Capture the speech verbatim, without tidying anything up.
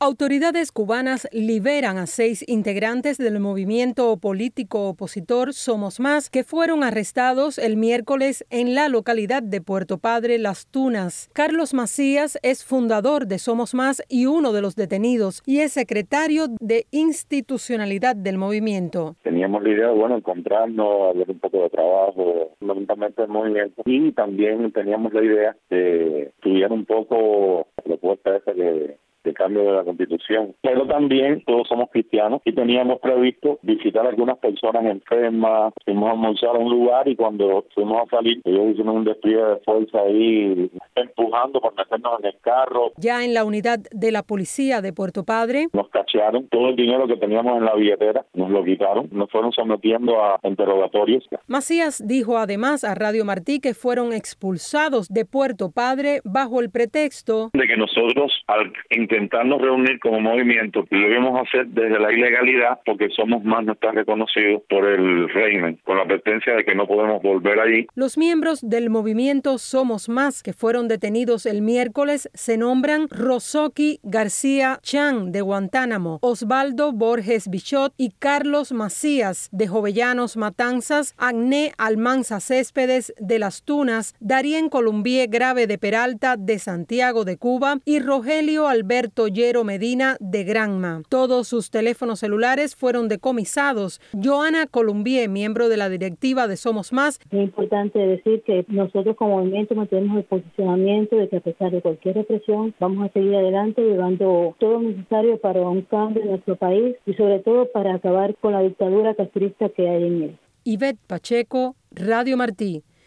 Autoridades cubanas liberan a seis integrantes del movimiento político opositor Somos Más que fueron arrestados el miércoles en la localidad de Puerto Padre, Las Tunas. Carlos Macías es fundador de Somos Más y uno de los detenidos y es secretario de institucionalidad del movimiento. Teníamos la idea de, bueno, encontrarnos, hacer un poco de trabajo, fundamentalmente el movimiento, y también teníamos la idea de estudiar un poco la propuesta esa que de cambio de la Constitución. Pero también todos somos cristianos y teníamos previsto visitar a algunas personas enfermas, fuimos a almorzar a un lugar y cuando fuimos a salir, ellos hicieron un despliegue de fuerza ahí, empujando para meternos en el carro. Ya en la unidad de la policía de Puerto Padre, nos cachearon, todo el dinero que teníamos en la billetera nos lo quitaron, nos fueron sometiendo a interrogatorios. Macías dijo además a Radio Martí que fueron expulsados de Puerto Padre bajo el pretexto de que nosotros al intentarnos reunir como movimiento, lo debemos hacer desde la ilegalidad porque Somos Más no está reconocido por el régimen, con la advertencia de que no podemos volver allí. Los miembros del movimiento Somos Más que fueron detenidos el miércoles se nombran Rosoki García Chan de Guantánamo, Osvaldo Borges Bichot y Carlos Macías de Jovellanos Matanzas, Agné Almanza Céspedes de Las Tunas, Darien Columbier Grave de Peralta de Santiago de Cuba y Rogelio Alberto Llero Medina de Granma. Todos sus teléfonos celulares fueron decomisados. Joana Columbier, miembro de la directiva de Somos Más. Es importante decir que nosotros como movimiento mantenemos el posicionamiento de que a pesar de cualquier represión vamos a seguir adelante llevando todo lo necesario para un cambio en nuestro país y sobre todo para acabar con la dictadura castrista que hay en él. Ivette Pacheco, Radio Martí.